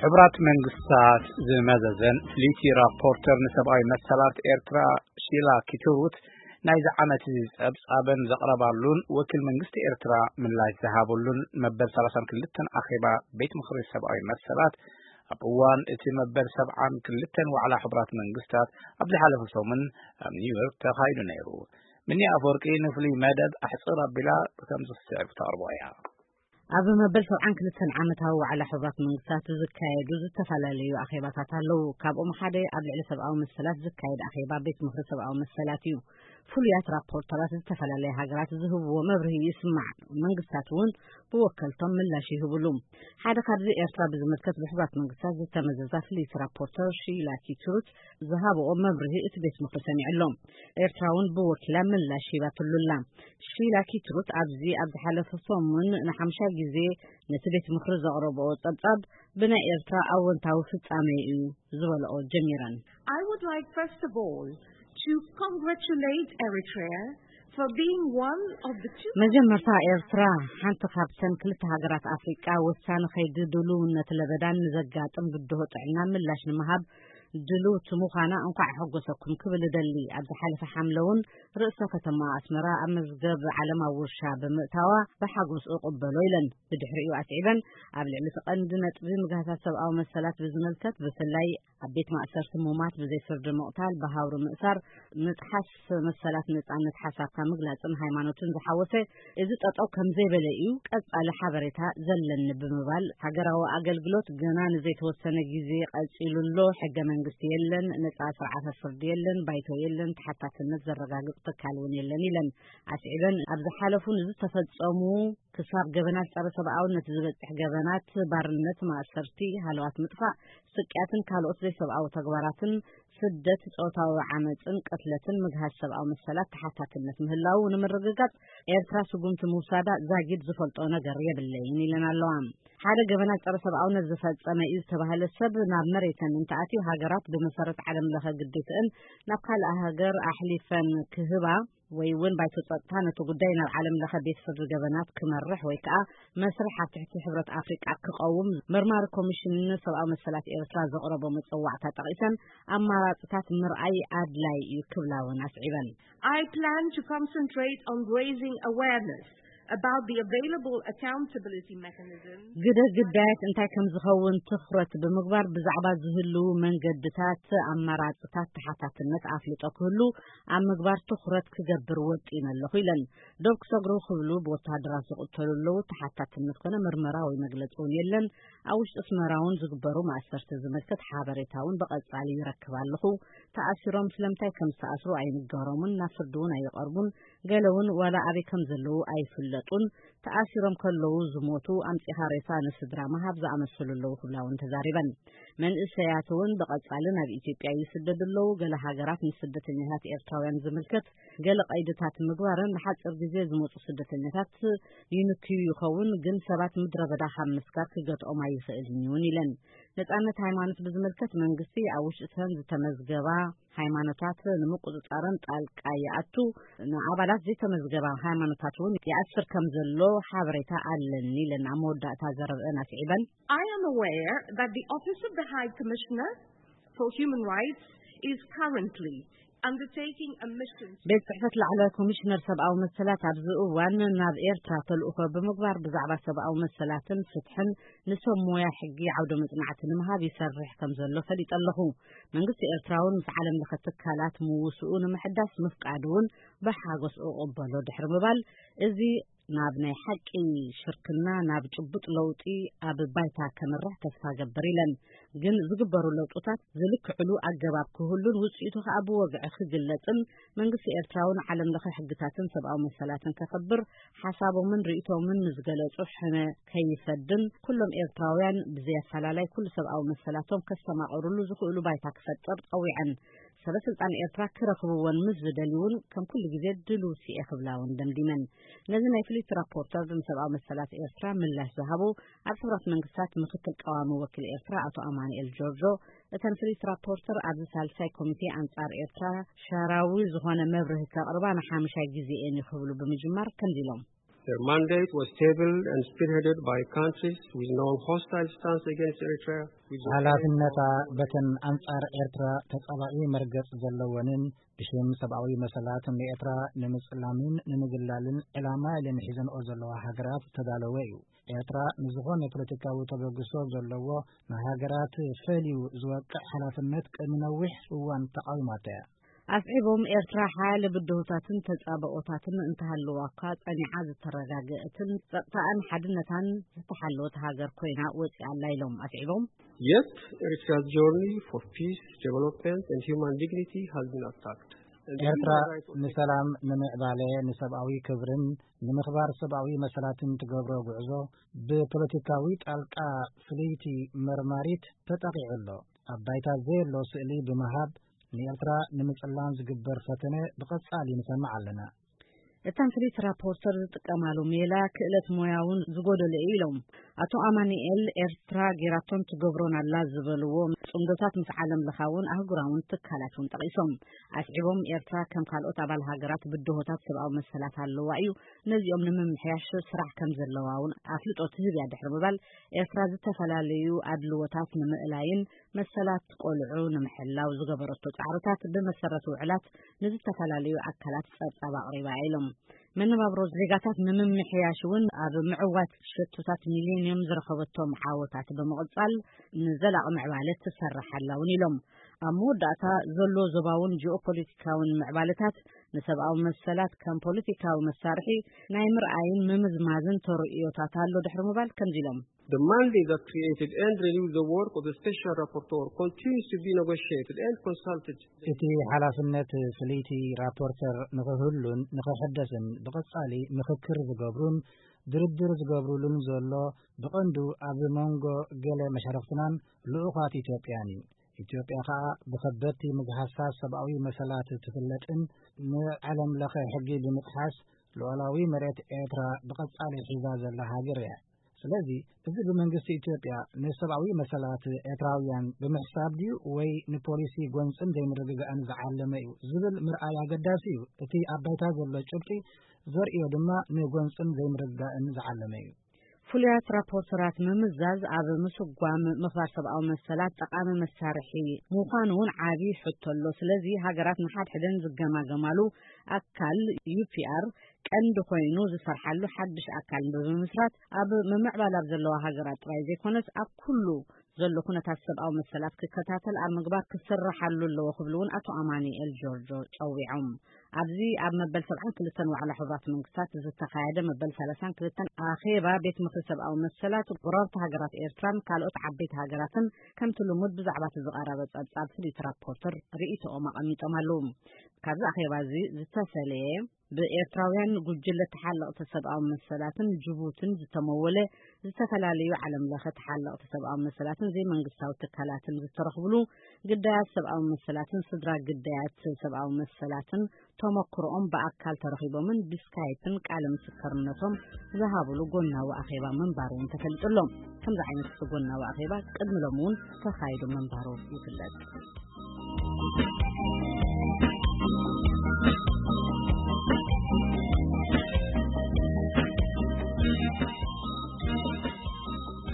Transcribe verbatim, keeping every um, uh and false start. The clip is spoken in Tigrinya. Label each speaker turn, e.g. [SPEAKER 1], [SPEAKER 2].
[SPEAKER 1] حبرات መንግስታት ዝመዘዘን ፍሊቲ ራፖርተር ንሰብአዊ መሰላት ኤርትራ ሺላ ኪቱት ናይ ዝዓመት ጸብጻበን ዘቅረባሉን ወኪል መንግስት ኤርትራ ምላሽ ዝሃቡሉን መበል ሰላሳ ወክልተ አኺባ ቤት ምክሪ ሰብአዊ መሰላት አብዋን እቲ መበል ሰብዓ ወክልተ ወዓላ ሕብራት መንግስታት ኣብ ዝሓለፈ ሰሙን ኣብ ኒውዮርክ ተኻይዱ ነይሩ ምኒ አፈወርቂ ንፍሊ መደብ አሕጽር አቢላ ከም ዝስዕብ ተቅርቦያ
[SPEAKER 2] ኣብ መበል ሰብዓ ወክልተ ዓመታዊ ወዓላ ሕብራት መንግስታት ዝካየዱ ዝተፈላለዩ አኺባታት ኣለው ካብኦም ሓደ ኣብ ልዕሊ ሰብአዊ መሰላት ዝካየድ አኺባ ቤት ምክሪ ሰብአዊ መሰላት እዩ ፍሉያት ራፖርተራት ዝተፈላለዩ ሃገራት ዝህብዎ መብርሂ ይስማዕ መንግስታት እውን ብወከልቶም ምላሽ ይህብሉ ሓደ ካብዚ ኤርትራ ብዝምልከት ብሕብራት መንግስታት ዝተመዘዛ ፍሉይ ራፖርተር ሺላ ኪቱት ዝሃብኦ መብርሂ እቲ ቤት ምክሪ ሰሚዕሎም ኤርትራ እውን ብወኪላ ምላሽ ሂባትሉላ ሺላ ኪቱት ኣብዚ ኣብ ዝሓለፈ ሰሙን ንሓምሻይ ጊዜ ነቲ ቤት ምክሪ ዘቕረብኦ ጸብጻብ ብናይ ኤርትራ ኣወንታዊ ፍጻሜ እዩ ዝበልኦ ጀሚራን
[SPEAKER 3] I would like first of all to congratulate Eritrea for being one of the two
[SPEAKER 2] መጀመርታ ኤርትራ ሓንቲ ካብተን ክልተ ሃገራት አፍሪቃ ወሳኒ ኸይዲ ድልውነት ለበዳን ዘጋጥም ግድሆ ጥዕና ምላሽ ንምሃብ ድልው ትሙኻና እንኳዕ ሕጎሰኩም ክብል ደሊ ኣብ ዝሓለፈ ሓምለውን ርእሰ ከተማ ኣስመራ ኣብ መዝገብ ዓለማዊ ውርሻ ብምእታዋ ብሓጎስ እቕበሎ ኢለን ብድሕሪኡ ኣስዒበን ኣብ ልዕሊ ቀንዲ ነጥቢ ምግሃታት ሰብኣዊ መሰላት ብዝመልከት ብፍላይ ኣብ ቤት ማእሰርቲ ሙማት ብዘይ ፍርዲ ምቕታል ብሃብሪ ምእሳር ምጥሓስ መሰላት ነፃነት ሓሳብካ ምግላፅን ሃይማኖትን ዝሓወሰ እዚ ጠጠው ከም ዘይበለ እዩ ቀጻሊ ሓበሬታ ዘለኒ ብምባል ሃገራዊ አገልግሎት ገና ንዘይተወሰነ ግዜ ቀፂሉሎ ሕገ መንግስት የለን ነፃ ስርዓት ፍርዲ የለን ባይቶ የለን ተሓታትነት ዘረጋግጥ ትካል እውን የለን ኢለን ኣስዒበን ኣብ ዝሓለፉን ዝተፈጸሙ ክሳብ ገበናት ጸረ ሰብኣውነት ዝበጽሕ ገበናት ባርነት ማእሰርቲ ሃለዋት ምጥፋእ ስቅያትን ካልኦት ዘይሰብኣዊ ተግባራትን ስደት ጾታዊ ዓመፅን ቅትለትን ምግሃዝ ሰብኣዊ መሰላት ተሓታትነት ምህላው ንምርግጋጽ ኤርትራ ስጉምቲ ምውሳዳ ዛጊድ ዝፈልጦ ነገር የብለይን ኢለን ኣለዋ ሓደ ገበና ጸረ ሰብኣውነት ዝፈጸመ እዩ ዝተባሃለ ሰብ ናብ መሬተን እንተኣትዩ ሃገራት ብመሰረት ዓለም ለኸ ግዴትአን ናብ ካልእ ሃገር ኣሕሊፈን ክህባ ወይ እውን ባይቶ ጸጥታ ነቲ ጉዳይ ናብ ዓለም ለኸ ቤት ፍርዲ ገበናት ክመርሕ ወይ ከዓ መስርሕ ኣብ ትሕቲ ሕብረት ኣፍሪቃ ክቐውም መርማሪ ኮሚሽን ሰብኣዊ መሰላት ኤርትራ ዘቕረቦ መፀዋዕታ ጠቒሰን ኣማራፅታት ምርኣይ ኣድላይ እዩ ክብላ እውን ኣስዒበን
[SPEAKER 3] I plan to concentrate on raising awareness about the available accountability mechanism
[SPEAKER 2] ግደ ግዳያት እንታይ ከም ዝኸውን ትኹረት ብምግባር ብዛዕባ ዝህሉ መንገድታት ኣማራፅታት ተሓታትነት ኣፍልጦ ክህሉ ኣብ ምግባር ትኹረት ክገብር ወጢን ኣለኹ ኢለን ዶብ ክሰግሩ ክብሉ ብወታደራት ዝቕተሉ ተሓታትነት ኮነ ምርመራ ወይ መግለፂ እውን የለን ኣብ ውሽጢ ኣስመራ እውን ዝግበሩ ማእሰርቲ ዝምልከት ሓበሬታ እውን ብቐጻሊ ይረክብ ኣለኹ ተኣሲሮም ስለምንታይ ከም ዝተኣስሩ ኣይንገሮምን ናብ ፍርዲ እውን ኣይቐርቡን ገለ እውን ዋላ ኣበይ ከም ዘለዉ ኣይፍለጡን ተኣሲሮም ከለዉ ዝሞቱ ኣምፂኻ ሬሳ ንስድራ መሃብ ዝኣመሰሉለዉ ክብላውን ተዛሪበን መንእሰያት እውን ብቐጻሊ ናብ ኢትዮጵያ ይስደዱለዉ ገለ ሃገራት ንስደተኛታት ኤርትራውያን ዝምልከት ገለ ቀይድታት ምግባርን ንሓፂር ግዜ ዝመፁ ስደተኛታት ይንክዩ ይኸውን ግን ሰባት ምድረ በዳ ካብ ምስጋር ክገጥኦም ኣይኽእልን እውን ኢለን ነፃነት ሃይማኖት ብዝመልከት መንግስቲ ኣብ ውሽጥተን ዝተመዝገባ ሃይማኖታት ንምቁፅጻርን ጣልቃ ይኣቱ ንኣባላት ዘይተመዝገባ ሃይማኖታት እውን ይኣስር ከም ዘሎ ሓበሬታ ኣለኒ ኢለን ኣብ መወዳእታ ዘረብአን ኣስዒበን
[SPEAKER 3] I am aware that the Office of the High Commissioner for Human Rights is currently undertaking a mission
[SPEAKER 2] ቤት ጽሕፈት ላዕለዋይ ኮሚሽነር ሰብኣዊ መሰላት ኣብዚ እዋን ናብ ኤርትራ ተልእኾ ብምግባር ብዛዕባ ሰብኣዊ መሰላትን ፍትሕን ንሰብ ሞያ ሕጊ ዓውደ መጽናዕቲ ንምሃብ ይሰርሕ ከም ዘሎ ፈሊጥ ኣለኹ መንግስቲ ኤርትራውን ምስ ዓለም ለኸ ትካላት ምውስኡ ንምሕዳስ ምፍቃድ እውን ብሓጎስ እቕበሎ ድሕሪ ምባል እዚ ናብ ናይ ሓቂ ሽርክና ናብ ጭቡጥ ለውጢ ኣብ ባይታ ከመርሕ ተስፋ ገበር ኢለን ግን ዝግበሩ ለውጥታት ዝልክዕሉ ኣገባብ ክህሉን ውጽኢቱ ከዓ ብወግዒ ክግለጽን መንግስቲ ኤርትራውን ዓለም ለኸ ሕግታትን ሰብኣዊ መሰላትን ከኸብር ሓሳቦምን ርእቶምን ዝገለጹ ሕነ ከይሰድን ኩሎም ኤርትራውያን ብዘያፈላላይ ኩሉ ሰብኣዊ መሰላቶም ከስተማቕሩሉ ዝኽእሉ ባይታ ክፈጥር ጠዊዐን ሰበስልጣን ኤርትራ ክረኽብዎን ምስ ዝደልዩን ከም ኩሉ ግዜ ድሉ ሲኤ ክብላውን ደምዲመን ነዚ ናይ ፍሊት ራፖርተር ሰብኣዊ መሰላት ኤርትራ ምላሽ ዝሃቡ ኣብ ሕብረት መንግስታት ምክትል ቀዋሚ ወኪል ኤርትራ ኣቶ ኣማኑኤል ጆርጆ እተን ፍሊት ራፖርተር ኣብዚ ሳልሳይ ኮሚቴ ኣንጻር ኤርትራ ሸራዊ ዝኾነ መብርሂ ከቕርባ ንሓምሻይ ግዜአን ይኽብሉ ብምጅማር ከምዚ ኢሎም
[SPEAKER 4] Their mandate was tabled and spearheaded by countries with no hostile stance against Eritrea.
[SPEAKER 5] ኃላፊነታ በተን አንጻር ኤርትራ ተጻባኢ መርገጽ ዘለወንን ብሽም ሰብአዊ መሰላት ኤርትራ ንምጽላምን ንምግላልን ዕላማ ለምሕዘን ኦዘለዋ ሀገራት ተዳለወ እዩ ኤርትራ ንዝኾነ ፖለቲካዊ ተበግሶ ዘለዎ ንሀገራት ፈሊዩ ዝወቅዕ ኃላፊነት ቅድሚነዊሕ እዋን ተቃዊማታ
[SPEAKER 2] አስዒቦም ኤርትራ ሓያለ ብድሆታትን ተጻበኦታትን እንተሃለዋካ ጸኒዓ ዝተረጋገእትን ጸጥታን ሓድነታን ዝተሓለወት ሃገር ኮይና ወጽኣላ ኢሎም አስዒቦም
[SPEAKER 4] Yet Eritrea's journey for peace, development and human dignity has been attacked.
[SPEAKER 5] ኤርትራ ንሰላም ንምዕባለ ንሰብአዊ ክብርን ንምኽባር ሰብአዊ መሰላትን ትገብሮ ጉዕዞ ብፖለቲካዊ ጣልቃ ፍልይቲ መርማሪት ተጠቂዑሎ አባይታ ዘየሎ ስእሊ ብምሃብ ንኤርትራ ንምጽላም ዝግበር ፈተነ ብቀጻሊ ንሰማዕ ኣለና
[SPEAKER 2] እተን ፍሊት ራፖርተር ዝጥቀማሉ ሜላ ክእለት ሞያውን ዝጎደለ ኢሎም አቶ አማኒኤል ኤርትራ ጌራቶን ትገብሮን አላ ዝበልዎ ጽምዶታት ምስ ዓለም ለኻውን አህጉራውን ትካላቱን ጠቂሶም አስዒቦም ኤርትራ ከም ካልኦት አባል ሃገራት ብድሆታት ሰብአዊ መሰላት ኣለዋ እዩ ነዚኦም ንምምሕያሽ ስራሕ ከም ዘለዋውን አፍልጦ ትህብ ያድሕር ምባል ኤርትራ ዝተፈላለዩ አድልዎታት ንምእላይን መሰላት ቆልዑ ንምሕላው ዝገበረቶ ጻዕርታት ብመሰረቱ ውዕላት ንዝተፈላለዩ አካላት ጸብጻብ አቅሪባ ኢሎም منبابرو زيغاتات نممحياشون اب معوات شتوتات مليونيوم زرخبتهم عاوتات بمقصال نزلق معبالات تسرح اللون لهم امو داتا زلو زباون جيوبوليتيكاون معبالات نسبعو مسالات كان بوليتيكاو مسارحي نايمر عين ممزمازن ترئيوتات هالو دحر مبال كنجلهم
[SPEAKER 4] The mandate that created and renewed the work of the Special Rapporteur continues to be negotiated and consulted.
[SPEAKER 5] إتي حلافنة فليتي رابورتر نخهلون نخحدثن بقصالي مخكر زقابرون دردر زقابرون زولو بقندو أبي مونغو جل مشارفتنان لغات إثيوبياني. إثيوبيا خا بخبرتي مجهزات سبعوي مسالات تفلتن نعلم لخ حقي بمقحاس لولاوي مرات إترا بقصالي حزاز اللهاجرية. ስለዚህ እዚህ በመንግስት ኢትዮጵያ ነሰባዊ መሰላት ኤርትራውያን በመሕሳብ ዲዩ ወይ ንፖሊሲ ጎንጽን ዘይምረግጋን ዘዓለመ እዩ ዝብል ምርአይ አገዳሲ እዩ እቲ አባይታ ዘሎ ጭብጢ ዘርእዮ ድማ ንጎንጽን ዘይምረግጋን ዘዓለመ እዩ
[SPEAKER 2] ፍልያት ራፖርተራት መምዛዝ ኣብ ምስጓም ምኽባር ሰብአዊ መሰላት ጠቃሚ መሳርሒ ምዃኑን ዓቢ ሕቶሎ ስለዚ ሃገራት ንሓድ ሕደን ዝገማገማሉ አካል ዩፒአር ቀንድ ኮይኑ ዝሰርሓሉ ሓድሽ አካል ብምስራት ኣብ መምዕባል ኣብ ዘለዋ ሃገራት ጥራይ ዘይኮነስ ኣብ ኩሉ ዘሎ ኩነታት ሰብአዊ መሰላት ክከታተል ኣብ ምግባር ክስራሓሉ ኣለዎ ክብሉን አቶ አማኒኤል ጆርጆ ጨዊዖም ኣብዚ ኣብ መበል ሰብዓን ክልተን ዋዕላ ሕቡራት መንግስታት ዝተኻየደ መበል ሰላሳን ክልተን አኼባ ቤት ምክሪ ሰብአዊ መሰላት ጉራብቲ ሃገራት ኤርትራን ካልኦት ዓበይቲ ሃገራትን ከምቲ ልሙድ ብዛዕባ ዝቐረበ ጸብጻብ ፍሊት ራፖርተር ርእይቶኦም ኣቐሚጦም ኣለዉ ካብዚ አኼባ እዚ ዝተሰለየ በኤርትራውያን ጉጅለ ተሓለቕቲ ሰብአዊ መሰላትን ጅቡትን ዝተመወለ ዝተፈላለዩ ዓለም ለኸ ተሓለቕቲ ሰብአዊ መሰላትን ዘይ መንግስታዊ ትካላትን ዝተረኽብሉ ግዳያት ሰብአዊ መሰላትን ስድራ ግዳያት ሰብአዊ መሰላትን ተመክሮኦም በአካል ተረኺቦምን ብስካይፕን ቃለ ምስክርነቶም ዝሃብሉ ጎናዊ አኼባ መንባሮም ተፈልጥሎም ከምዚ ዓይነት ጎናዊ አኼባ ቅድሚ ሎሙን ተኻይዱ መንባሮ ይፍለጥ